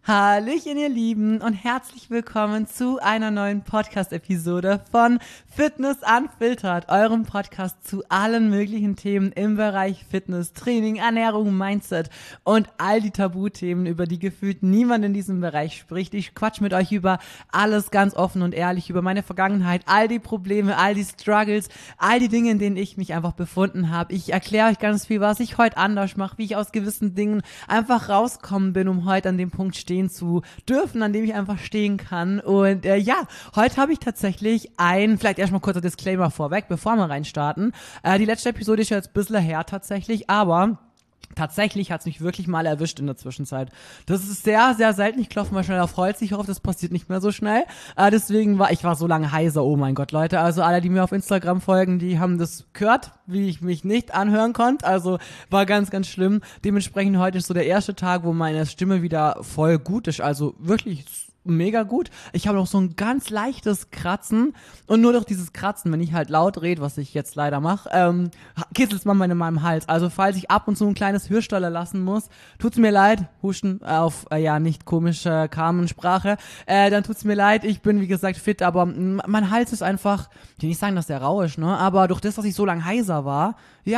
Hallöchen, ihr Lieben, und herzlich willkommen zu einer neuen Podcast-Episode von Fitness Unfiltered, eurem Podcast zu allen möglichen Themen im Bereich Fitness, Training, Ernährung, Mindset und all die Tabuthemen, über die gefühlt niemand in diesem Bereich spricht. Ich quatsch mit euch über alles ganz offen und ehrlich, über meine Vergangenheit, all die Probleme, all die Struggles, all die Dinge, in denen ich mich einfach befunden habe. Ich erkläre euch ganz viel, was ich heute anders mache, wie ich aus gewissen Dingen einfach rauskommen bin, um heute an dem Punkt stehen zu dürfen, an dem ich einfach stehen kann. Und heute habe ich tatsächlich vielleicht erstmal kurzer Disclaimer vorweg, bevor wir reinstarten. Die letzte Episode ist jetzt ein bisschen her tatsächlich, aber tatsächlich hat es mich wirklich mal erwischt in der Zwischenzeit. Das ist sehr, sehr selten. Ich klopfe mal schnell auf Holz. Ich hoffe, das passiert nicht mehr so schnell. Deswegen ich war so lange heiser. Oh mein Gott, Leute. Also alle, die mir auf Instagram folgen, die haben das gehört, wie ich mich nicht anhören konnte. Also war ganz, ganz schlimm. Dementsprechend heute ist so der erste Tag, wo meine Stimme wieder voll gut ist. Also wirklich mega gut. Ich habe noch so ein ganz leichtes Kratzen und nur durch dieses Kratzen, wenn ich halt laut rede, was ich jetzt leider mache, kitzelt es manchmal in meinem Hals. Also falls ich ab und zu ein kleines Hürstaller lassen muss, tut's mir leid, huschen auf nicht komische Carmen-Sprache, dann tut's mir leid, ich bin wie gesagt fit, aber mein Hals ist einfach, ich will nicht sagen, dass der rau ist, ne, aber durch das, dass ich so lang heiser war, ich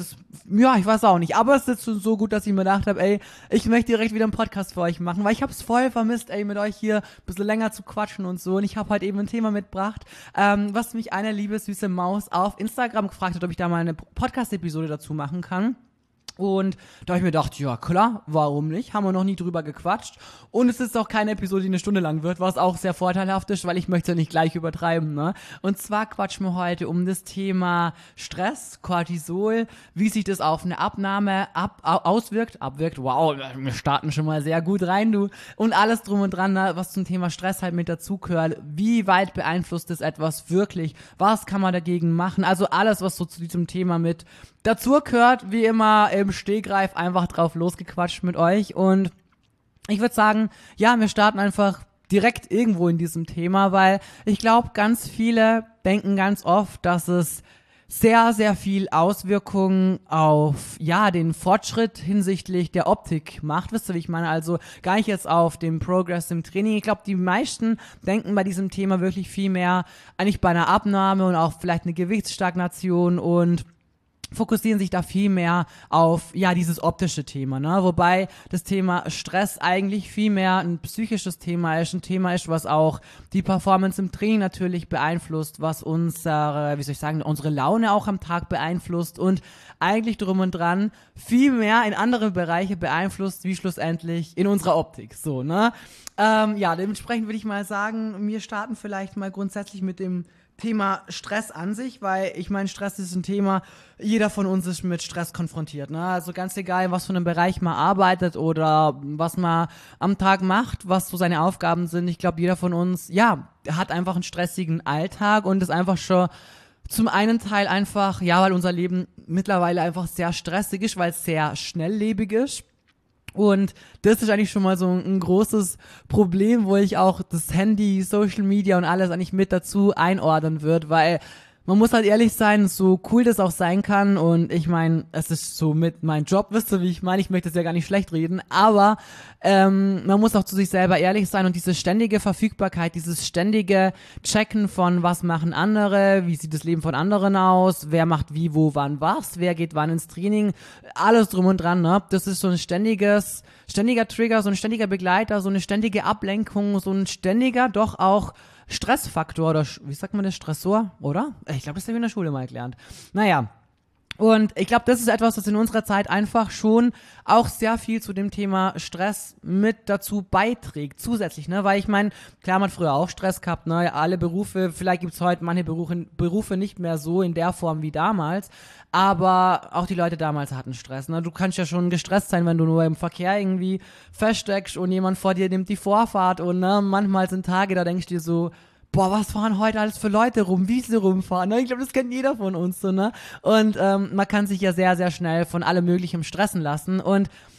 weiß auch nicht, aber es ist so gut, dass ich mir gedacht habe, ich möchte direkt wieder einen Podcast für euch machen, weil ich hab's voll vermisst, mit euch hier ein bisschen länger zu quatschen und so. Und ich habe heute eben ein Thema mitgebracht, was mich eine liebe süße Maus auf Instagram gefragt hat, ob ich da mal eine Podcast-Episode dazu machen kann. Und da habe ich mir gedacht, ja klar, warum nicht? Haben wir noch nie drüber gequatscht. Und es ist auch keine Episode, die eine Stunde lang wird, was auch sehr vorteilhaft ist, weil ich möchte ja nicht gleich übertreiben, ne? Und zwar quatschen wir heute um das Thema Stress, Cortisol, wie sich das auf eine Abnahme abwirkt. Wow, wir starten schon mal sehr gut rein, du. Und alles drum und dran, ne, was zum Thema Stress halt mit dazugehört. Wie weit beeinflusst das etwas wirklich? Was kann man dagegen machen? Also alles, was so zu diesem Thema mit dazu gehört, wie immer im Stegreif einfach drauf losgequatscht mit euch. Und ich würde sagen, wir starten einfach direkt irgendwo in diesem Thema, weil ich glaube, ganz viele denken ganz oft, dass es sehr, sehr viel Auswirkungen auf, den Fortschritt hinsichtlich der Optik macht. Wisst ihr, wie ich meine? Also gar nicht jetzt auf den Progress im Training. Ich glaube, die meisten denken bei diesem Thema wirklich viel mehr eigentlich bei einer Abnahme und auch vielleicht eine Gewichtsstagnation und fokussieren sich da viel mehr auf, dieses optische Thema, ne? Wobei das Thema Stress eigentlich viel mehr ein psychisches Thema ist, was auch die Performance im Training natürlich beeinflusst, was unsere Laune auch am Tag beeinflusst und eigentlich drum und dran viel mehr in andere Bereiche beeinflusst, wie schlussendlich in unserer Optik, so, ne? Dementsprechend würde ich mal sagen, wir starten vielleicht mal grundsätzlich mit dem Thema Stress an sich, weil ich meine, Stress ist ein Thema, jeder von uns ist mit Stress konfrontiert, ne? Also ganz egal, was für einem Bereich man arbeitet oder was man am Tag macht, was so seine Aufgaben sind. Ich glaube, jeder von uns, hat einfach einen stressigen Alltag und ist einfach schon zum einen Teil einfach, weil unser Leben mittlerweile einfach sehr stressig ist, weil es sehr schnelllebig ist. Und das ist eigentlich schon mal so ein großes Problem, wo ich auch das Handy, Social Media und alles eigentlich mit dazu einordnen würde, weil man muss halt ehrlich sein, so cool das auch sein kann und ich meine, es ist so mit meinem Job, wisst ihr, wie ich meine, ich möchte es ja gar nicht schlecht reden, aber man muss auch zu sich selber ehrlich sein und diese ständige Verfügbarkeit, dieses ständige Checken von was machen andere, wie sieht das Leben von anderen aus, wer macht wie, wo, wann was, wer geht wann ins Training, alles drum und dran, ne? Das ist so ein ständiger Trigger, so ein ständiger Begleiter, so eine ständige Ablenkung, so ein ständiger, doch auch Stressfaktor oder wie sagt man das, Stressor, oder? Ich glaube, das habe ich in der Schule mal gelernt. Naja, und ich glaube, das ist etwas, was in unserer Zeit einfach schon auch sehr viel zu dem Thema Stress mit dazu beiträgt, zusätzlich, ne, weil ich meine, klar, man hat früher auch Stress gehabt, ne, alle Berufe, vielleicht gibt's heute manche Berufe nicht mehr so in der Form wie damals, aber auch die Leute damals hatten Stress, ne, du kannst ja schon gestresst sein, wenn du nur im Verkehr irgendwie feststeckst und jemand vor dir nimmt die Vorfahrt und, ne, manchmal sind Tage, da denkst du dir so, boah, was fahren heute alles für Leute rum, wie sie rumfahren, ne? Ich glaube, das kennt jeder von uns so, ne? Und man kann sich ja sehr, sehr schnell von allem Möglichem stressen lassen und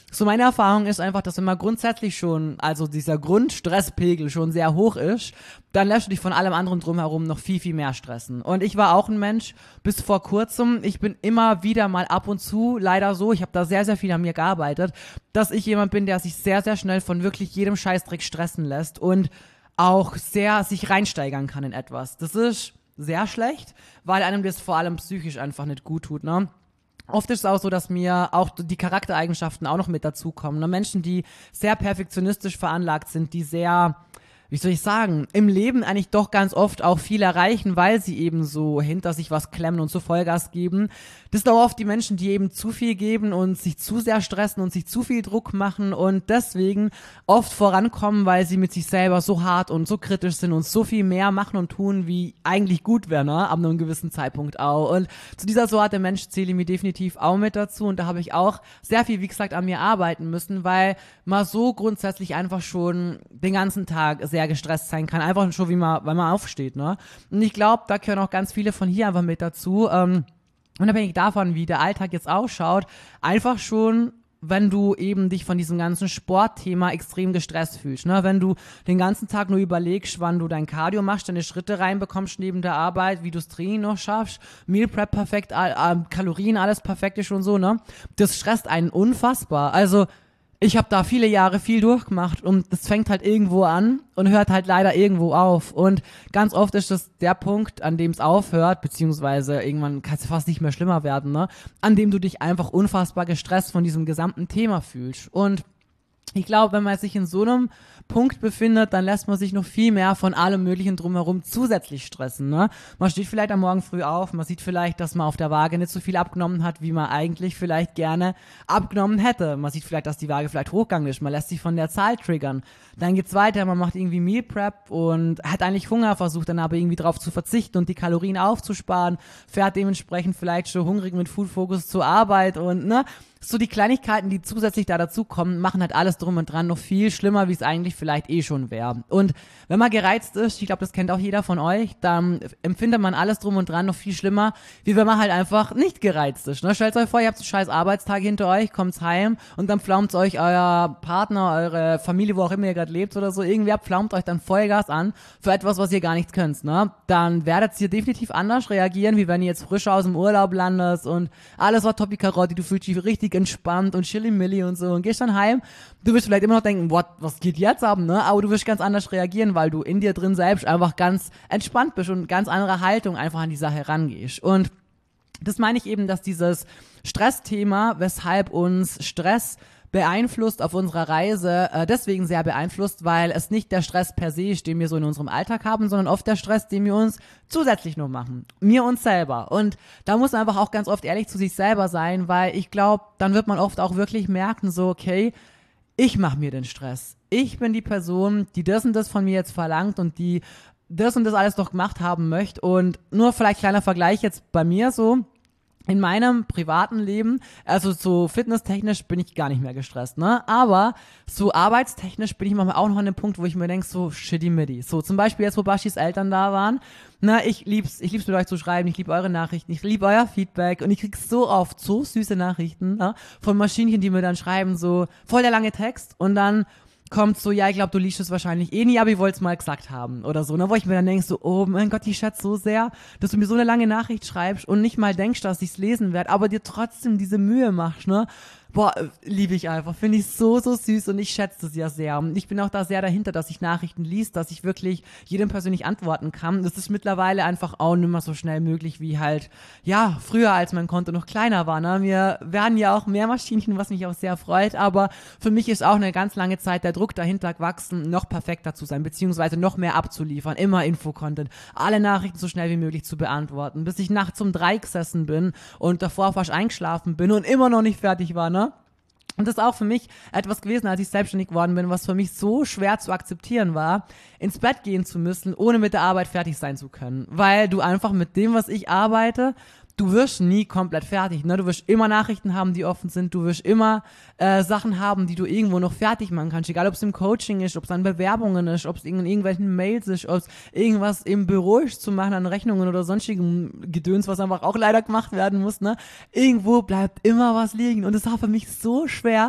So meine Erfahrung ist einfach, dass wenn man grundsätzlich schon, also dieser Grundstresspegel schon sehr hoch ist, dann lässt du dich von allem anderen drumherum noch viel, viel mehr stressen. Und ich war auch ein Mensch bis vor kurzem, ich bin immer wieder mal ab und zu leider so, ich habe da sehr, sehr viel an mir gearbeitet, dass ich jemand bin, der sich sehr, sehr schnell von wirklich jedem Scheißdreck stressen lässt und auch sehr sich reinsteigern kann in etwas. Das ist sehr schlecht, weil einem das vor allem psychisch einfach nicht gut tut, ne? Oft ist es auch so, dass mir auch die Charaktereigenschaften auch noch mit dazukommen. Ne? Menschen, die sehr perfektionistisch veranlagt sind, die sehr, wie soll ich sagen, im Leben eigentlich doch ganz oft auch viel erreichen, weil sie eben so hinter sich was klemmen und so Vollgas geben. Das sind auch oft die Menschen, die eben zu viel geben und sich zu sehr stressen und sich zu viel Druck machen und deswegen oft vorankommen, weil sie mit sich selber so hart und so kritisch sind und so viel mehr machen und tun, wie eigentlich gut wäre, ne? Ab einem gewissen Zeitpunkt auch. Und zu dieser Sorte Mensch zähle ich mir definitiv auch mit dazu und da habe ich auch sehr viel, wie gesagt, an mir arbeiten müssen, weil man so grundsätzlich einfach schon den ganzen Tag sehr gestresst sein kann, einfach schon weil man aufsteht, ne? Und ich glaube, da gehören auch ganz viele von hier einfach mit dazu, unabhängig davon, wie der Alltag jetzt ausschaut, einfach schon, wenn du eben dich von diesem ganzen Sportthema extrem gestresst fühlst, ne? Wenn du den ganzen Tag nur überlegst, wann du dein Cardio machst, deine Schritte reinbekommst neben der Arbeit, wie du das Training noch schaffst, Meal Prep perfekt, Kalorien, alles perfekt ist und so, ne? Das stresst einen unfassbar. Also, ich habe da viele Jahre viel durchgemacht und das fängt halt irgendwo an und hört halt leider irgendwo auf. Und ganz oft ist das der Punkt, an dem es aufhört, beziehungsweise irgendwann kann es fast nicht mehr schlimmer werden, ne? An dem du dich einfach unfassbar gestresst von diesem gesamten Thema fühlst. Und ich glaube, wenn man sich in so einem Punkt befindet, dann lässt man sich noch viel mehr von allem Möglichen drumherum zusätzlich stressen, ne? Man steht vielleicht am Morgen früh auf, man sieht vielleicht, dass man auf der Waage nicht so viel abgenommen hat, wie man eigentlich vielleicht gerne abgenommen hätte. Man sieht vielleicht, dass die Waage vielleicht hochgegangen ist, man lässt sich von der Zahl triggern. Dann geht's weiter, man macht irgendwie Meal Prep und hat eigentlich Hunger, versucht dann aber irgendwie drauf zu verzichten und die Kalorien aufzusparen, fährt dementsprechend vielleicht schon hungrig mit Food Focus zur Arbeit und, ne? So die Kleinigkeiten, die zusätzlich da dazukommen, machen halt alles drum und dran noch viel schlimmer, wie es eigentlich vielleicht eh schon wäre. Und wenn man gereizt ist, ich glaube, das kennt auch jeder von euch, dann empfindet man alles drum und dran noch viel schlimmer, wie wenn man halt einfach nicht gereizt ist. Ne? Stellt euch vor, ihr habt so einen scheiß Arbeitstag hinter euch, kommt's heim und dann pflaumt euch euer Partner, eure Familie, wo auch immer ihr gerade lebt oder so, irgendwer pflaumt euch dann Vollgas an für etwas, was ihr gar nicht könnt. Ne? Dann werdet ihr definitiv anders reagieren, wie wenn ihr jetzt frisch aus dem Urlaub landet und alles war Topi Karotti, du fühlst dich richtig entspannt und chilly-milli und so und gehst dann heim. Du wirst vielleicht immer noch denken, was geht jetzt ab, ne? Aber du wirst ganz anders reagieren, weil du in dir drin selbst einfach ganz entspannt bist und ganz andere Haltung einfach an die Sache rangehst. Und das meine ich eben, dass dieses Stressthema, weshalb uns Stress beeinflusst auf unserer Reise, deswegen sehr beeinflusst, weil es nicht der Stress per se ist, den wir so in unserem Alltag haben, sondern oft der Stress, den wir uns zusätzlich noch machen. Mir uns selber. Und da muss man einfach auch ganz oft ehrlich zu sich selber sein, weil ich glaube, dann wird man oft auch wirklich merken, so, okay, ich mache mir den Stress. Ich bin die Person, die das und das von mir jetzt verlangt und die das und das alles doch gemacht haben möchte. Und nur vielleicht kleiner Vergleich jetzt bei mir so, in meinem privaten Leben, also so fitnesstechnisch bin ich gar nicht mehr gestresst, ne? Aber so arbeitstechnisch bin ich manchmal auch noch an dem Punkt, wo ich mir denke, so shitty-mitty. So zum Beispiel jetzt, wo Bashis Eltern da waren, ne? Ich lieb's mit euch zu schreiben, ich liebe eure Nachrichten, ich liebe euer Feedback und ich krieg so oft so süße Nachrichten, ne? Von Maschinchen, die mir dann schreiben, so voll der lange Text und dann kommt so, ja, ich glaube, du liest es wahrscheinlich eh nie, aber ich wollte es mal gesagt haben oder so, ne, wo ich mir dann denke, so, oh mein Gott, ich schätze so sehr, dass du mir so eine lange Nachricht schreibst und nicht mal denkst, dass ich es lesen werde, aber dir trotzdem diese Mühe machst, ne, boah, liebe ich einfach, finde ich so, so süß und ich schätze das ja sehr und ich bin auch da sehr dahinter, dass ich Nachrichten liest, dass ich wirklich jedem persönlich antworten kann. Das ist mittlerweile einfach auch nicht mehr so schnell möglich wie halt, ja, früher, als mein Konto noch kleiner war, ne, wir werden ja auch mehr Maschinchen, was mich auch sehr freut, aber für mich ist auch eine ganz lange Zeit der Druck dahinter gewachsen, noch perfekter zu sein, beziehungsweise noch mehr abzuliefern, immer Info-Content, alle Nachrichten so schnell wie möglich zu beantworten, bis ich nachts um 3 gesessen bin und davor fast eingeschlafen bin und immer noch nicht fertig war, ne? Und das ist auch für mich etwas gewesen, als ich selbstständig geworden bin, was für mich so schwer zu akzeptieren war, ins Bett gehen zu müssen, ohne mit der Arbeit fertig sein zu können. Weil du einfach mit dem, was ich arbeite, du wirst nie komplett fertig, ne? Du wirst immer Nachrichten haben, die offen sind, du wirst immer Sachen haben, die du irgendwo noch fertig machen kannst, egal ob es im Coaching ist, ob es an Bewerbungen ist, ob es in irgendwelchen Mails ist, ob es irgendwas im Büro ist zu machen an Rechnungen oder sonstigem Gedöns, was einfach auch leider gemacht werden muss, ne? Irgendwo bleibt immer was liegen und es war für mich so schwer,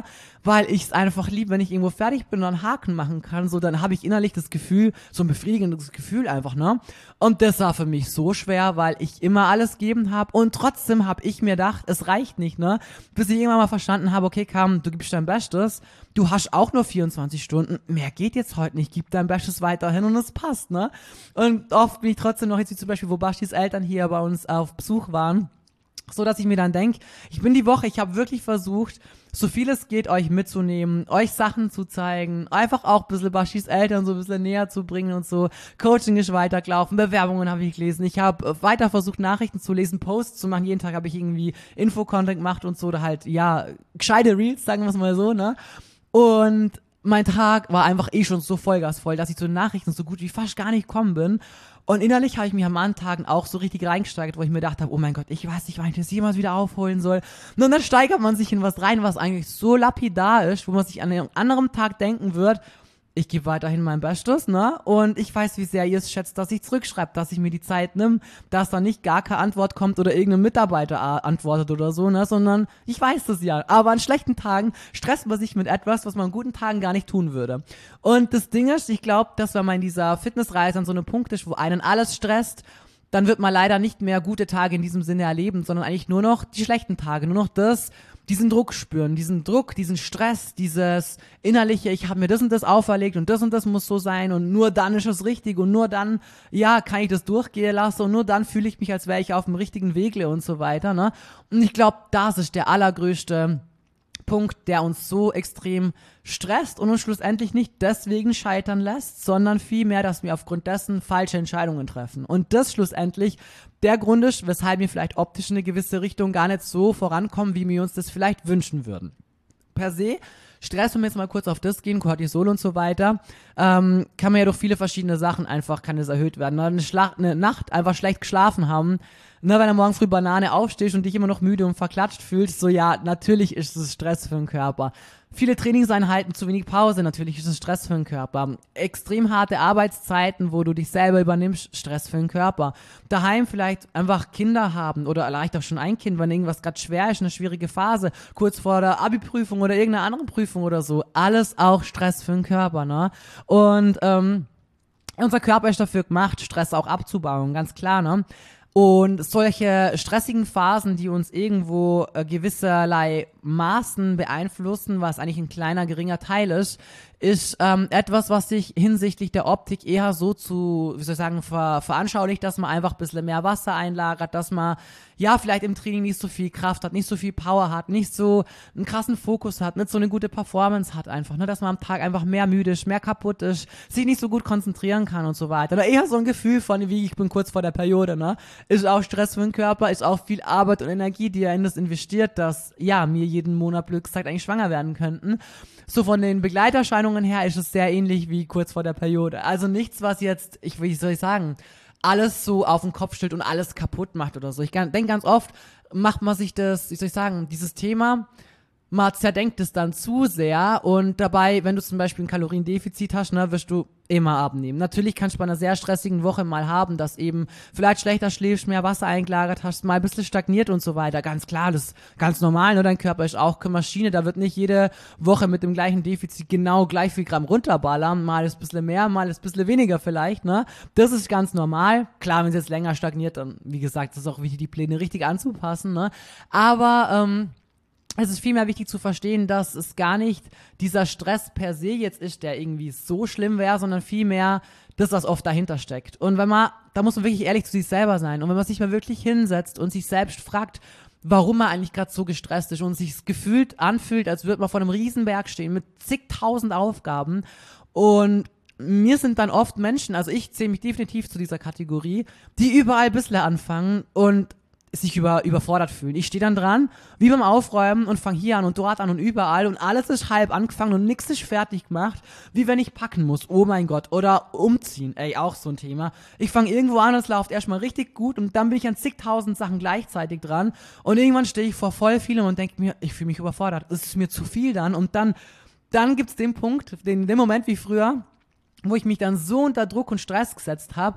weil ich es einfach liebe, wenn ich irgendwo fertig bin und einen Haken machen kann, so, dann habe ich innerlich das Gefühl, so ein befriedigendes Gefühl einfach, ne? Und das war für mich so schwer, weil ich immer alles gegeben habe und trotzdem habe ich mir gedacht, es reicht nicht, ne? Bis ich irgendwann mal verstanden habe, okay, Carmen, du gibst dein Bestes, du hast auch nur 24 Stunden, mehr geht jetzt heute nicht, gib dein Bestes weiterhin und es passt, ne? Und oft bin ich trotzdem noch, jetzt wie zum Beispiel, wo Bashis Eltern hier bei uns auf Besuch waren, so dass ich mir dann denke, ich habe wirklich versucht, so viel es geht, euch mitzunehmen, euch Sachen zu zeigen, einfach auch ein bisschen Bashis Eltern so ein bisschen näher zu bringen und so. Coaching ist weitergelaufen, Bewerbungen habe ich gelesen, ich habe weiter versucht, Nachrichten zu lesen, Posts zu machen, jeden Tag habe ich irgendwie Info-Content gemacht und so, oder halt, ja, gescheite Reels, sagen wir es mal so, ne? Und mein Tag war einfach schon so vollgasvoll, dass ich zu den Nachrichten so gut wie fast gar nicht gekommen bin. Und innerlich habe ich mich an manchen Tagen auch so richtig reingesteigert, wo ich mir gedacht habe, oh mein Gott, ich weiß nicht, wann ich das jemals wieder aufholen soll. Und dann steigert man sich in was rein, was eigentlich so lapidar ist, wo man sich an einem anderen Tag denken wird, ich gebe weiterhin mein Bestes, ne? Und ich weiß, wie sehr ihr es schätzt, dass ich zurückschreibe, dass ich mir die Zeit nehme, dass da nicht gar keine Antwort kommt oder irgendein Mitarbeiter antwortet oder so, ne? Sondern ich weiß das ja. Aber an schlechten Tagen stresst man sich mit etwas, was man an guten Tagen gar nicht tun würde. Und das Ding ist, ich glaube, dass wenn man in dieser Fitnessreise an so einem Punkt ist, wo einen alles stresst, dann wird man leider nicht mehr gute Tage in diesem Sinne erleben, sondern eigentlich nur noch die schlechten Tage, nur noch diesen Druck spüren, diesen Druck, diesen Stress, dieses innerliche, ich habe mir das und das auferlegt und das muss so sein und nur dann ist es richtig und nur dann, ja, kann ich das durchgehen lassen und nur dann fühle ich mich, als wäre ich auf dem richtigen Wegle und so weiter, ne? Und ich glaube, das ist der allergrößte Punkt, der uns so extrem stresst und uns schlussendlich nicht deswegen scheitern lässt, sondern vielmehr, dass wir aufgrund dessen falsche Entscheidungen treffen. Und das schlussendlich der Grund ist, weshalb wir vielleicht optisch in eine gewisse Richtung gar nicht so vorankommen, wie wir uns das vielleicht wünschen würden. Per se, Stress, wenn wir jetzt mal kurz auf das gehen, Cortisol und so weiter, kann man ja durch viele verschiedene Sachen einfach, kann es erhöht werden. Eine Nacht einfach schlecht geschlafen haben, ne, wenn du morgen früh Banane aufstehst und dich immer noch müde und verklatscht fühlst, so ja, natürlich ist es Stress für den Körper. Viele Trainingseinheiten, zu wenig Pause, natürlich ist es Stress für den Körper. Extrem harte Arbeitszeiten, wo du dich selber übernimmst, Stress für den Körper. Daheim vielleicht einfach Kinder haben oder vielleicht auch schon ein Kind, wenn irgendwas gerade schwer ist, eine schwierige Phase, kurz vor der Abi-Prüfung oder irgendeiner anderen Prüfung oder so. Alles auch Stress für den Körper, ne? Und unser Körper ist dafür gemacht, Stress auch abzubauen, ganz klar, ne? Und solche stressigen Phasen, die uns irgendwo gewisserlei Maßen beeinflussen, was eigentlich ein kleiner, geringer Teil ist etwas, was sich hinsichtlich der Optik eher so veranschaulicht, dass man einfach ein bisschen mehr Wasser einlagert, dass man ja vielleicht im Training nicht so viel Kraft hat, nicht so viel Power hat, nicht so einen krassen Fokus hat, nicht so eine gute Performance hat einfach, ne, dass man am Tag einfach mehr müde ist, mehr kaputt ist, sich nicht so gut konzentrieren kann und so weiter. Oder eher so ein Gefühl von, wie ich bin kurz vor der Periode, ne, ist auch Stress für den Körper, ist auch viel Arbeit und Energie, die er in das investiert, dass, ja, mir jeden Monat blöd gesagt eigentlich schwanger werden könnten. So von den Begleiterscheinungen her ist es sehr ähnlich wie kurz vor der Periode. Also nichts, was jetzt, wie soll ich sagen, alles so auf den Kopf stellt und alles kaputt macht oder so. Ich denke ganz oft, macht man sich das, wie soll ich sagen, dieses Thema, man zerdenkt es dann zu sehr und dabei, wenn du zum Beispiel ein Kaloriendefizit hast, ne, wirst du immer abnehmen. Natürlich kannst du bei einer sehr stressigen Woche mal haben, dass eben vielleicht schlechter schläfst, mehr Wasser eingelagert hast, mal ein bisschen stagniert und so weiter. Ganz klar, das ist ganz normal, ne? Dein Körper ist auch keine Maschine, da wird nicht jede Woche mit dem gleichen Defizit genau gleich viel Gramm runterballern, mal ist ein bisschen mehr, mal ist ein bisschen weniger vielleicht, ne? Das ist ganz normal. Klar, wenn es jetzt länger stagniert, dann, wie gesagt, ist es auch wichtig, die Pläne richtig anzupassen, ne? Aber, es ist vielmehr wichtig zu verstehen, dass es gar nicht dieser Stress per se jetzt ist, der irgendwie so schlimm wäre, sondern vielmehr das, was oft dahinter steckt. Und da muss man wirklich ehrlich zu sich selber sein. Und wenn man sich mal wirklich hinsetzt und sich selbst fragt, warum man eigentlich gerade so gestresst ist und sich gefühlt anfühlt, als würde man vor einem Riesenberg stehen mit zigtausend Aufgaben. Und mir sind dann oft Menschen, also ich zähle mich definitiv zu dieser Kategorie, die überall ein bisschen anfangen und sich überfordert fühlen. Ich stehe dann dran, wie beim Aufräumen und fange hier an und dort an und überall und alles ist halb angefangen und nichts ist fertig gemacht, wie wenn ich packen muss, oh mein Gott, oder umziehen, auch so ein Thema. Ich fange irgendwo an und es läuft erstmal richtig gut und dann bin ich an zigtausend Sachen gleichzeitig dran und irgendwann stehe ich vor voll vielem und denke mir, ich fühle mich überfordert, es ist mir zu viel dann und dann gibt's den Punkt, den Moment wie früher, wo ich mich dann so unter Druck und Stress gesetzt habe,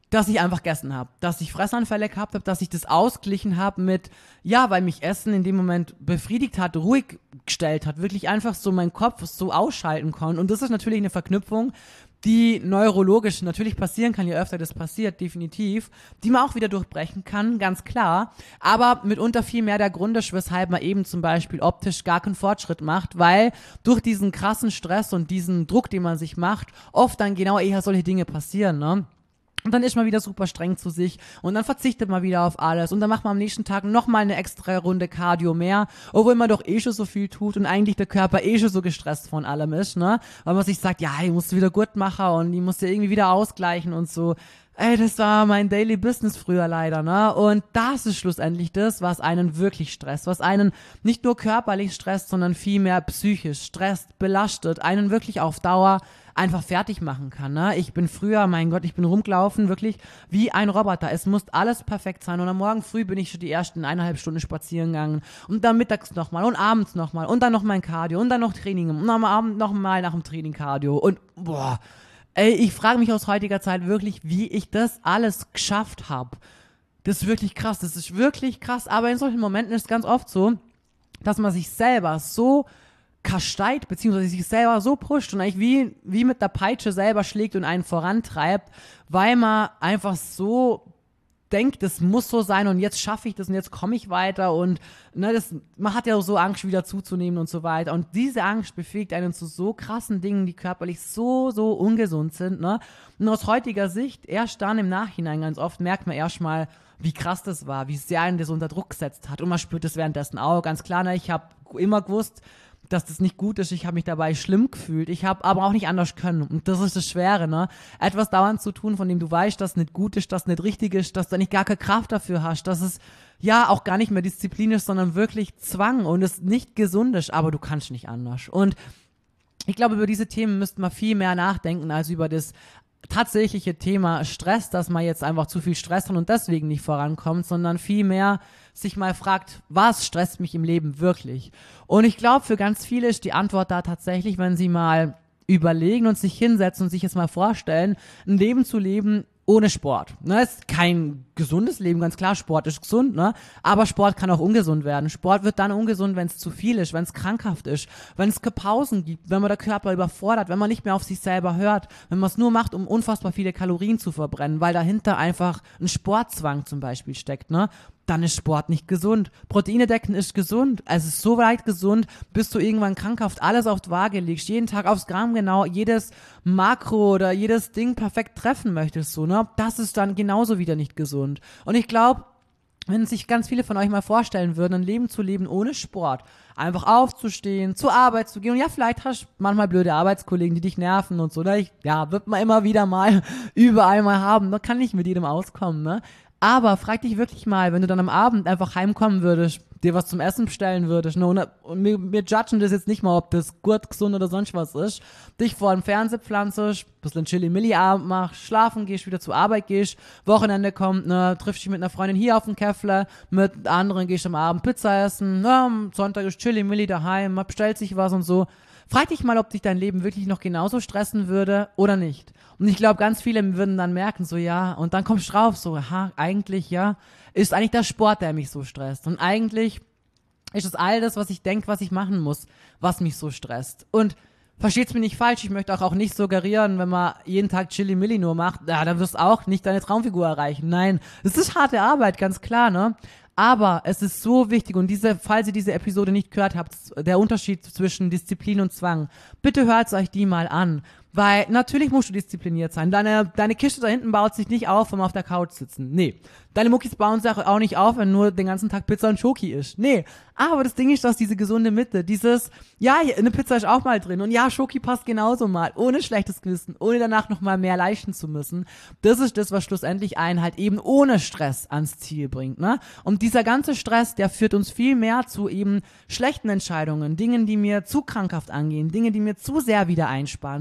dass ich einfach gegessen habe, dass ich Fressanfälle gehabt habe, dass ich das ausgeglichen habe mit, ja, weil mich Essen in dem Moment befriedigt hat, ruhig gestellt hat, wirklich einfach so meinen Kopf so ausschalten konnte. Und das ist natürlich eine Verknüpfung, die neurologisch natürlich passieren kann, je öfter das passiert, definitiv, die man auch wieder durchbrechen kann, ganz klar, aber mitunter viel mehr der Grund ist, weshalb man eben zum Beispiel optisch gar keinen Fortschritt macht, weil durch diesen krassen Stress und diesen Druck, den man sich macht, oft dann genau eher solche Dinge passieren, ne? Und dann ist man wieder super streng zu sich und dann verzichtet man wieder auf alles und dann macht man am nächsten Tag nochmal eine extra Runde Cardio mehr, obwohl man doch schon so viel tut und eigentlich der Körper schon so gestresst von allem ist, ne? Weil man sich sagt, ja, ich muss wieder gut machen und ich muss ja irgendwie wieder ausgleichen und so. Ey, das war mein Daily Business früher leider, ne? Und das ist schlussendlich das, was einen wirklich stresst, was einen nicht nur körperlich stresst, sondern vielmehr psychisch stresst, belastet, einen wirklich auf Dauer einfach fertig machen kann, ne? Ich bin früher, mein Gott, ich bin rumgelaufen, wirklich wie ein Roboter. Es muss alles perfekt sein und am Morgen früh bin ich schon die ersten 1,5 Stunden spazieren gegangen und dann mittags nochmal und abends nochmal und dann noch mein Cardio und dann noch Training und am Abend nochmal nach dem Training Cardio und boah, ey, ich frage mich aus heutiger Zeit wirklich, wie ich das alles geschafft habe. Das ist wirklich krass, das ist wirklich krass, aber in solchen Momenten ist es ganz oft so, dass man sich selber so kasteit, beziehungsweise sich selber so pusht und eigentlich wie mit der Peitsche selber schlägt und einen vorantreibt, weil man einfach so denkt, das muss so sein und jetzt schaffe ich das und jetzt komme ich weiter und ne, man hat ja so Angst, wieder zuzunehmen und so weiter und diese Angst befähigt einen zu so krassen Dingen, die körperlich so ungesund sind, ne? Und aus heutiger Sicht, erst dann im Nachhinein ganz oft merkt man erstmal, wie krass das war, wie sehr einen das unter Druck gesetzt hat und man spürt es währenddessen auch, ganz klar, ne? Ich habe immer gewusst, dass das nicht gut ist, ich habe mich dabei schlimm gefühlt, ich habe aber auch nicht anders können und das ist das Schwere, ne? Etwas dauernd zu tun, von dem du weißt, dass es nicht gut ist, dass es nicht richtig ist, dass du eigentlich gar keine Kraft dafür hast, dass es ja auch gar nicht mehr Disziplin ist, sondern wirklich Zwang und es nicht gesund ist, aber du kannst nicht anders und ich glaube, über diese Themen müsste man viel mehr nachdenken als über das tatsächliche Thema Stress, dass man jetzt einfach zu viel Stress hat und deswegen nicht vorankommt, sondern vielmehr sich mal fragt, was stresst mich im Leben wirklich? Und ich glaube, für ganz viele ist die Antwort da tatsächlich, wenn sie mal überlegen und sich hinsetzen und sich jetzt mal vorstellen, ein Leben zu leben ohne Sport. Ne, ist kein gesundes Leben, ganz klar, Sport ist gesund, ne? Aber Sport kann auch ungesund werden. Sport wird dann ungesund, wenn es zu viel ist, wenn es krankhaft ist, wenn es Pausen gibt, wenn man der Körper überfordert, wenn man nicht mehr auf sich selber hört, wenn man es nur macht, um unfassbar viele Kalorien zu verbrennen, weil dahinter einfach ein Sportzwang zum Beispiel steckt, ne? Dann ist Sport nicht gesund. Proteine decken ist gesund. Es ist so weit gesund, bis du irgendwann krankhaft alles auf die Waage legst, jeden Tag aufs Gramm genau, jedes Makro oder jedes Ding perfekt treffen möchtest, so, ne? Das ist dann genauso wieder nicht gesund. Und ich glaube, wenn sich ganz viele von euch mal vorstellen würden, ein Leben zu leben ohne Sport, einfach aufzustehen, zur Arbeit zu gehen und ja, vielleicht hast du manchmal blöde Arbeitskollegen, die dich nerven und so, ne? Wird man immer wieder mal überall mal haben, da kann nicht mit jedem auskommen, ne? Aber frag dich wirklich mal, wenn du dann am Abend einfach heimkommen würdest, dir was zum Essen bestellen würdest, ne, und wir judgen das jetzt nicht mal, ob das gut, gesund oder sonst was ist, dich vor dem Fernseher pflanzest, bisschen Chili-Milli-Abend machst, schlafen gehst, wieder zur Arbeit gehst, Wochenende kommt, ne, triffst dich mit einer Freundin hier auf dem Käffle, mit anderen gehst am Abend Pizza essen, ne, am Sonntag ist Chili-Milli daheim, man bestellt sich was und so. Frag dich mal, ob dich dein Leben wirklich noch genauso stressen würde oder nicht. Und ich glaube, ganz viele würden dann merken, so ja, und dann kommst du drauf, so, eigentlich, ja, ist eigentlich der Sport, der mich so stresst. Und eigentlich ist es all das, was ich denke, was ich machen muss, was mich so stresst. Und versteht's mir nicht falsch, ich möchte auch nicht suggerieren, wenn man jeden Tag Chili-Milli nur macht, ja, dann wirst du auch nicht deine Traumfigur erreichen. Nein, es ist harte Arbeit, ganz klar, ne? Aber es ist so wichtig und falls ihr diese Episode nicht gehört habt, der Unterschied zwischen Disziplin und Zwang, bitte hört euch die mal an. Weil natürlich musst du diszipliniert sein. Deine Kiste da hinten baut sich nicht auf, wenn wir auf der Couch sitzen. Nee. Deine Muckis bauen sich auch nicht auf, wenn nur den ganzen Tag Pizza und Schoki ist. Nee. Aber das Ding ist, dass diese gesunde Mitte, ja, eine Pizza ist auch mal drin und ja, Schoki passt genauso mal, ohne schlechtes Gewissen, ohne danach nochmal mehr leisten zu müssen. Das ist das, was schlussendlich einen halt eben ohne Stress ans Ziel bringt, ne? Und dieser ganze Stress, der führt uns viel mehr zu eben schlechten Entscheidungen, Dingen, die mir zu krankhaft angehen, Dinge, die mir zu sehr wieder einsparen, Sachen, die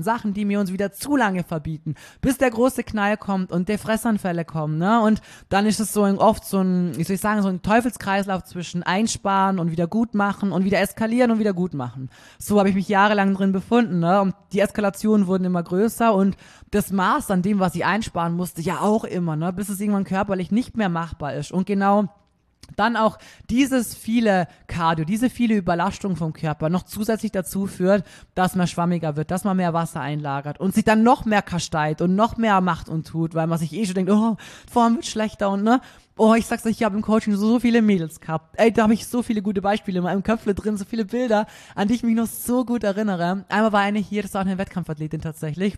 die wir uns wieder zu lange verbieten, bis der große Knall kommt und die Fressanfälle kommen, ne? Und dann ist es so oft so ein, wie soll ich sagen, so ein Teufelskreislauf zwischen einsparen und wieder gut machen und wieder eskalieren und wieder gut machen. So habe ich mich jahrelang drin befunden, ne? Und die Eskalationen wurden immer größer und das Maß an dem, was ich einsparen musste, ja auch immer, ne? Bis es irgendwann körperlich nicht mehr machbar ist. Und genau dann auch dieses viele Cardio, diese viele Überlastung vom Körper noch zusätzlich dazu führt, dass man schwammiger wird, dass man mehr Wasser einlagert und sich dann noch mehr kasteit und noch mehr macht und tut, weil man sich schon denkt, oh, die Form wird schlechter und ne, oh, ich sag's euch, ich habe im Coaching so viele Mädels gehabt. Ey, da habe ich so viele gute Beispiele in meinem Köpfle drin, so viele Bilder, an die ich mich noch so gut erinnere. Einmal war eine hier, das war eine Wettkampfathletin tatsächlich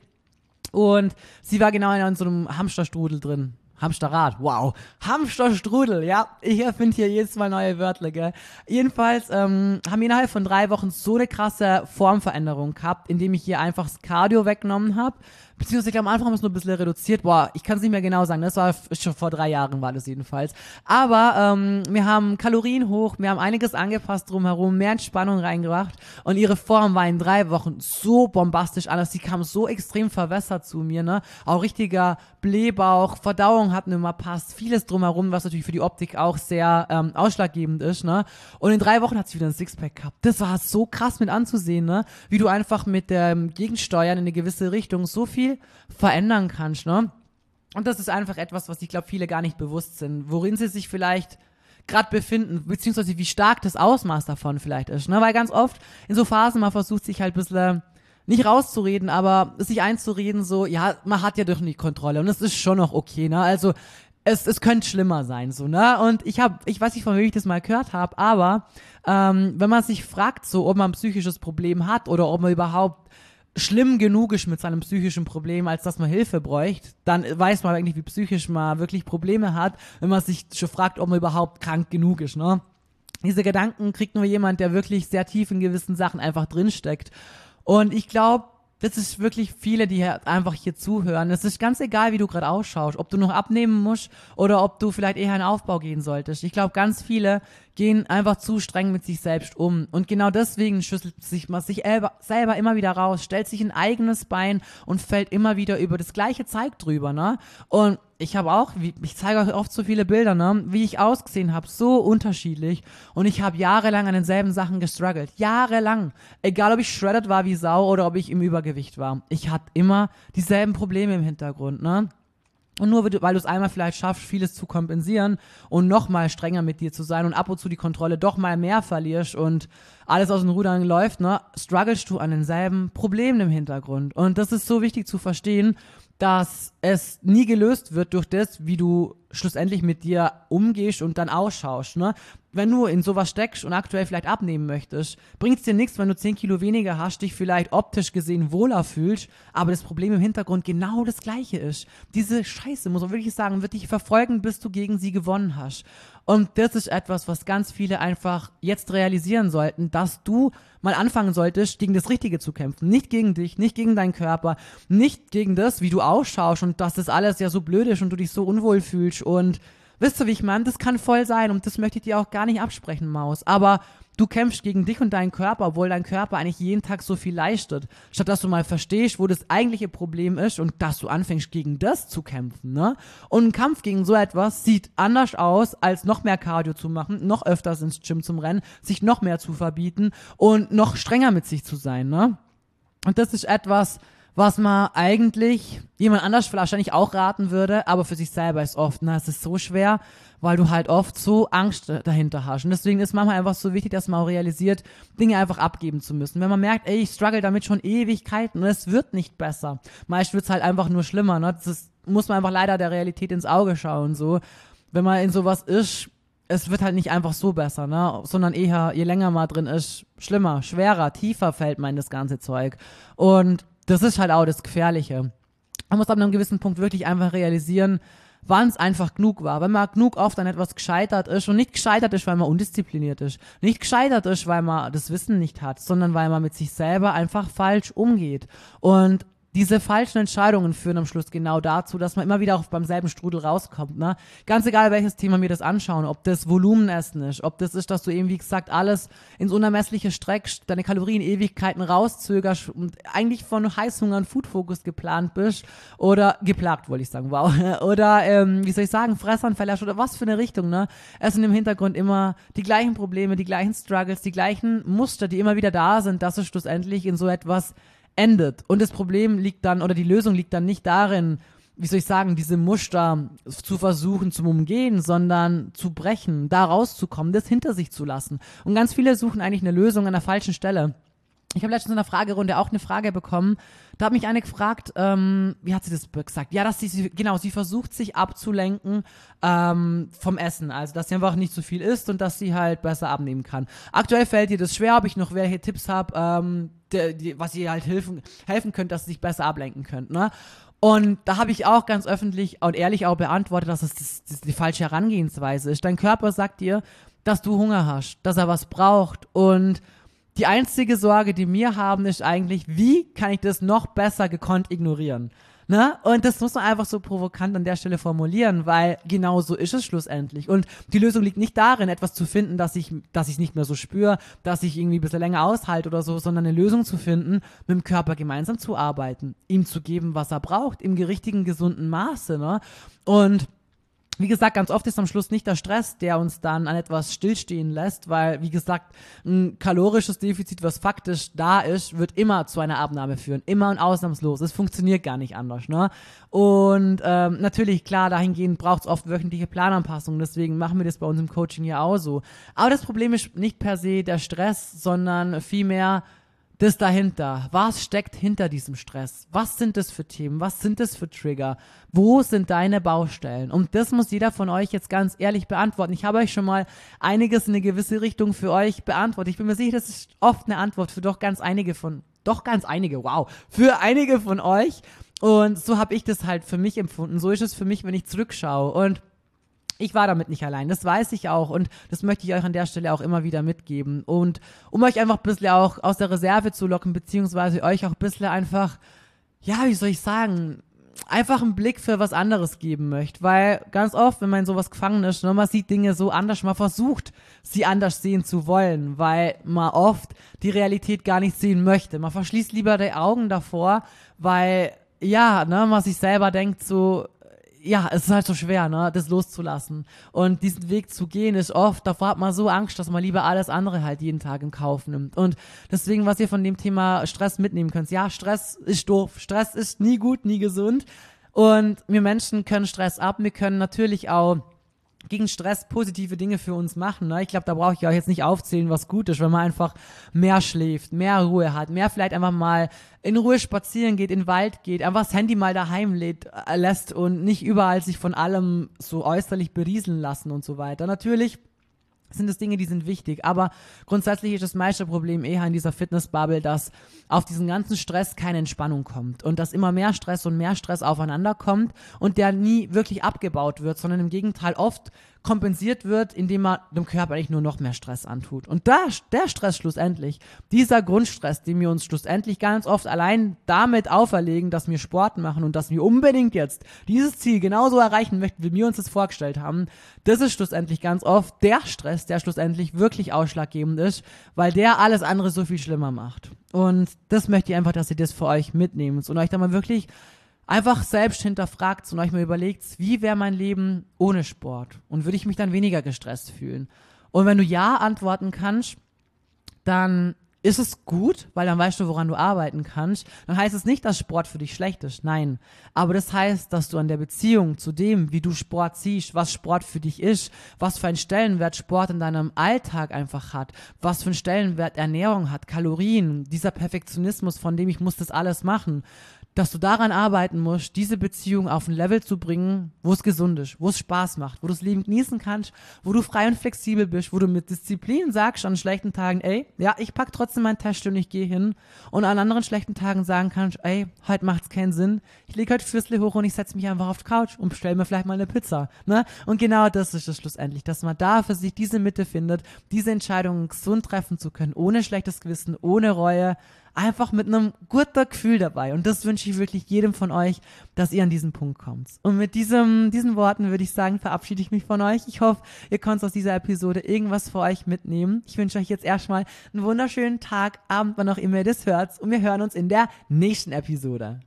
und sie war genau in so einem Hamsterstrudel drin. Hamsterrad, wow. Hamsterstrudel, ja. Ich erfinde hier jedes Mal neue Wörter, gell. Jedenfalls haben wir innerhalb von 3 Wochen so eine krasse Formveränderung gehabt, indem ich hier einfach das Cardio weggenommen habe. Beziehungsweise ich glaube, am Anfang haben wir es nur ein bisschen reduziert. Boah, ich kann es nicht mehr genau sagen. Das war schon vor 3 Jahren, war das jedenfalls. Aber wir haben Kalorien hoch, wir haben einiges angepasst drumherum, mehr Entspannung reingebracht. Und ihre Form war in 3 Wochen so bombastisch anders. Sie kam so extrem verwässert zu mir, ne? Auch richtiger Blähbauch, Verdauung hat nicht mehr passt. Vieles drumherum, was natürlich für die Optik auch sehr ausschlaggebend ist, ne? Und in 3 Wochen hat sie wieder ein Sixpack gehabt. Das war so krass mit anzusehen, ne? Wie du einfach mit dem Gegensteuern in eine gewisse Richtung so viel verändern kannst, ne? Und das ist einfach etwas, was ich glaube, viele gar nicht bewusst sind, worin sie sich vielleicht gerade befinden, beziehungsweise wie stark das Ausmaß davon vielleicht ist, ne? Weil ganz oft in so Phasen man versucht sich halt ein bisschen nicht rauszureden, aber sich einzureden so, ja, man hat ja doch nicht Kontrolle und es ist schon noch okay, ne? Also es könnte schlimmer sein, so, ne? Und ich weiß nicht, von wem ich das mal gehört habe, aber wenn man sich fragt, so, ob man ein psychisches Problem hat oder ob man überhaupt schlimm genug ist mit seinem psychischen Problem, als dass man Hilfe bräuchte, dann weiß man eigentlich, wie psychisch man wirklich Probleme hat, wenn man sich schon fragt, ob man überhaupt krank genug ist, ne? Diese Gedanken kriegt nur jemand, der wirklich sehr tief in gewissen Sachen einfach drinsteckt. Und ich glaube, das ist wirklich viele, die einfach hier zuhören. Es ist ganz egal, wie du gerade ausschaust, ob du noch abnehmen musst oder ob du vielleicht eher in Aufbau gehen solltest. Ich glaube, ganz viele gehen einfach zu streng mit sich selbst um. Und genau deswegen schüttelt man sich selber immer wieder raus, stellt sich ein eigenes Bein und fällt immer wieder über das gleiche Zeug drüber, ne? Und ich habe auch, ich zeige euch oft so viele Bilder, ne, wie ich ausgesehen habe, so unterschiedlich. Und ich habe jahrelang an denselben Sachen gestruggelt. Jahrelang. Egal, ob ich shredded war wie Sau oder ob ich im Übergewicht war. Ich hatte immer dieselben Probleme im Hintergrund, ne? Und nur weil du es einmal vielleicht schaffst, vieles zu kompensieren und noch mal strenger mit dir zu sein und ab und zu die Kontrolle doch mal mehr verlierst und alles aus den Rudern läuft, ne, strugglest du an denselben Problemen im Hintergrund. Und das ist so wichtig zu verstehen, dass es nie gelöst wird durch das, wie du schlussendlich mit dir umgehst und dann ausschaust, ne? Wenn du in sowas steckst und aktuell vielleicht abnehmen möchtest, bringt's dir nichts, wenn du 10 Kilo weniger hast, dich vielleicht optisch gesehen wohler fühlst, aber das Problem im Hintergrund genau das gleiche ist. Diese Scheiße, muss man wirklich sagen, wird dich verfolgen, bis du gegen sie gewonnen hast. Und das ist etwas, was ganz viele einfach jetzt realisieren sollten, dass du mal anfangen solltest, gegen das Richtige zu kämpfen. Nicht gegen dich, nicht gegen deinen Körper, nicht gegen das, wie du ausschaust und dass das alles ja so blöd ist und du dich so unwohl fühlst und wisst ihr, wie ich meine? Das kann voll sein und das möchte ich dir auch gar nicht absprechen, Maus. Aber du kämpfst gegen dich und deinen Körper, obwohl dein Körper eigentlich jeden Tag so viel leistet. Statt dass du mal verstehst, wo das eigentliche Problem ist und dass du anfängst, gegen das zu kämpfen, ne? Und ein Kampf gegen so etwas sieht anders aus, als noch mehr Cardio zu machen, noch öfters ins Gym zum Rennen, sich noch mehr zu verbieten und noch strenger mit sich zu sein, ne? Und das ist etwas, was man eigentlich jemand anders wahrscheinlich auch raten würde, aber für sich selber ist oft, es ist so schwer, weil du halt oft so Angst dahinter hast. Und deswegen ist manchmal einfach so wichtig, dass man auch realisiert, Dinge einfach abgeben zu müssen. Wenn man merkt, ey, ich struggle damit schon Ewigkeiten und es wird nicht besser. Meist wird's halt einfach nur schlimmer, ne? Muss man einfach leider der Realität ins Auge schauen, so. Wenn man in sowas ist, es wird halt nicht einfach so besser, ne? Sondern eher, je länger man drin ist, schlimmer, schwerer, tiefer fällt man in das ganze Zeug. Und das ist halt auch das Gefährliche. Man muss ab einem gewissen Punkt wirklich einfach realisieren, wann es einfach genug war. Wenn man genug oft an etwas gescheitert ist und nicht gescheitert ist, weil man undiszipliniert ist. Nicht gescheitert ist, weil man das Wissen nicht hat, sondern weil man mit sich selber einfach falsch umgeht. Und diese falschen Entscheidungen führen am Schluss genau dazu, dass man immer wieder auch beim selben Strudel rauskommt, ne? Ganz egal, welches Thema wir das anschauen, ob das Volumenessen ist, ob das ist, dass du eben, wie gesagt, alles ins Unermessliche streckst, deine Kalorien Ewigkeiten rauszögerst und eigentlich von Heißhunger und Food-Focus geplant bist oder geplagt, wollte ich sagen, wow. Oder, wie soll ich sagen, Fressanfälle hast oder was für eine Richtung, ne? Es sind im Hintergrund immer die gleichen Probleme, die gleichen Struggles, die gleichen Muster, die immer wieder da sind, dass es schlussendlich in so etwas endet. Und das Problem liegt dann, oder die Lösung liegt dann nicht darin, wie soll ich sagen, diese Muster zu versuchen zu umgehen, sondern zu brechen, da rauszukommen, das hinter sich zu lassen. Und ganz viele suchen eigentlich eine Lösung an der falschen Stelle. Ich habe letztens in der Fragerunde auch eine Frage bekommen. Da hat mich eine gefragt, wie hat sie das gesagt? Ja, dass sie versucht, sich abzulenken vom Essen. Also, dass sie einfach nicht so viel isst und dass sie halt besser abnehmen kann. Aktuell fällt ihr das schwer, ob ich noch welche Tipps habe, was ihr halt helfen könnt, dass ihr sich besser ablenken könnt, ne? Und da habe ich auch ganz öffentlich und ehrlich auch beantwortet, dass es die falsche Herangehensweise ist. Dein Körper sagt dir, dass du Hunger hast, dass er was braucht und die einzige Sorge, die wir haben, ist eigentlich, wie kann ich das noch besser gekonnt ignorieren? Ne? Und das muss man einfach so provokant an der Stelle formulieren, weil genau so ist es schlussendlich. Und die Lösung liegt nicht darin, etwas zu finden, dass ich nicht mehr so spüre, dass ich irgendwie ein bisschen länger aushalte oder so, sondern eine Lösung zu finden, mit dem Körper gemeinsam zu arbeiten, ihm zu geben, was er braucht, im richtigen, gesunden Maße. Ne? Und wie gesagt, ganz oft ist am Schluss nicht der Stress, der uns dann an etwas stillstehen lässt, weil, wie gesagt, ein kalorisches Defizit, was faktisch da ist, wird immer zu einer Abnahme führen. Immer und ausnahmslos. Es funktioniert gar nicht anders, ne? Und natürlich, klar, dahingehend braucht es oft wöchentliche Plananpassungen. Deswegen machen wir das bei uns im Coaching ja auch so. Aber das Problem ist nicht per se der Stress, sondern vielmehr das dahinter. Was steckt hinter diesem Stress? Was sind das für Themen? Was sind das für Trigger? Wo sind deine Baustellen? Und das muss jeder von euch jetzt ganz ehrlich beantworten. Ich habe euch schon mal einiges in eine gewisse Richtung für euch beantwortet. Ich bin mir sicher, das ist oft eine Antwort für für einige von euch. Und so habe ich das halt für mich empfunden. So ist es für mich, wenn ich zurückschaue. Und ich war damit nicht allein, das weiß ich auch und das möchte ich euch an der Stelle auch immer wieder mitgeben und um euch einfach ein bisschen auch aus der Reserve zu locken, beziehungsweise euch auch ein bisschen einfach, ja, wie soll ich sagen, einfach einen Blick für was anderes geben möchte, weil ganz oft, wenn man in sowas gefangen ist, ne, man sieht Dinge so anders, man versucht, sie anders sehen zu wollen, weil man oft die Realität gar nicht sehen möchte. Man verschließt lieber die Augen davor, weil, ja, ne, man sich selber denkt so, ja, es ist halt so schwer, ne, das loszulassen. Und diesen Weg zu gehen ist oft, davor hat man so Angst, dass man lieber alles andere halt jeden Tag in Kauf nimmt. Und deswegen, was ihr von dem Thema Stress mitnehmen könnt, ja, Stress ist doof, Stress ist nie gut, nie gesund. Und wir Menschen können Stress ab, wir können natürlich auch gegen Stress positive Dinge für uns machen. Ne? Ich glaube, da brauche ich euch jetzt nicht aufzählen, was gut ist, wenn man einfach mehr schläft, mehr Ruhe hat, mehr vielleicht einfach mal in Ruhe spazieren geht, in den Wald geht, einfach das Handy mal daheim lässt und nicht überall sich von allem so äußerlich berieseln lassen und so weiter. Natürlich sind es Dinge, die sind wichtig, aber grundsätzlich ist das meiste Problem eher in dieser Fitnessbubble, dass auf diesen ganzen Stress keine Entspannung kommt und dass immer mehr Stress aufeinander kommt und der nie wirklich abgebaut wird, sondern im Gegenteil oft kompensiert wird, indem man dem Körper eigentlich nur noch mehr Stress antut. Und der Stress schlussendlich, dieser Grundstress, den wir uns schlussendlich ganz oft allein damit auferlegen, dass wir Sport machen und dass wir unbedingt jetzt dieses Ziel genauso erreichen möchten, wie wir uns das vorgestellt haben, das ist schlussendlich ganz oft der Stress, der schlussendlich wirklich ausschlaggebend ist, weil der alles andere so viel schlimmer macht. Und das möchte ich einfach, dass ihr das für euch mitnehmt und euch da mal wirklich einfach selbst hinterfragt und euch mal überlegt, wie wäre mein Leben ohne Sport? Und würde ich mich dann weniger gestresst fühlen? Und wenn du Ja antworten kannst, dann ist es gut, weil dann weißt du, woran du arbeiten kannst. Dann heißt es nicht, dass Sport für dich schlecht ist. Nein. Aber das heißt, dass du an der Beziehung zu dem, wie du Sport siehst, was Sport für dich ist, was für einen Stellenwert Sport in deinem Alltag einfach hat, was für einen Stellenwert Ernährung hat, Kalorien, dieser Perfektionismus, von dem ich muss das alles machen, dass du daran arbeiten musst, diese Beziehung auf ein Level zu bringen, wo es gesund ist, wo es Spaß macht, wo du das Leben genießen kannst, wo du frei und flexibel bist, wo du mit Disziplin sagst an schlechten Tagen, ey, ja, ich pack trotzdem mein Täschchen und ich gehe hin, und an anderen schlechten Tagen sagen kannst, ey, heute macht's keinen Sinn, ich lege heute Fürstle hoch und ich setze mich einfach auf die Couch und bestelle mir vielleicht mal eine Pizza, ne? Und genau das ist es schlussendlich, dass man da für sich diese Mitte findet, diese Entscheidungen gesund treffen zu können, ohne schlechtes Gewissen, ohne Reue, einfach mit einem guten Gefühl dabei. Und das wünsche ich wirklich jedem von euch, dass ihr an diesen Punkt kommt. Und mit diesen Worten würde ich sagen, verabschiede ich mich von euch. Ich hoffe, ihr könnt aus dieser Episode irgendwas für euch mitnehmen. Ich wünsche euch jetzt erstmal einen wunderschönen Tag, Abend, wann auch immer ihr das hört. Und wir hören uns in der nächsten Episode.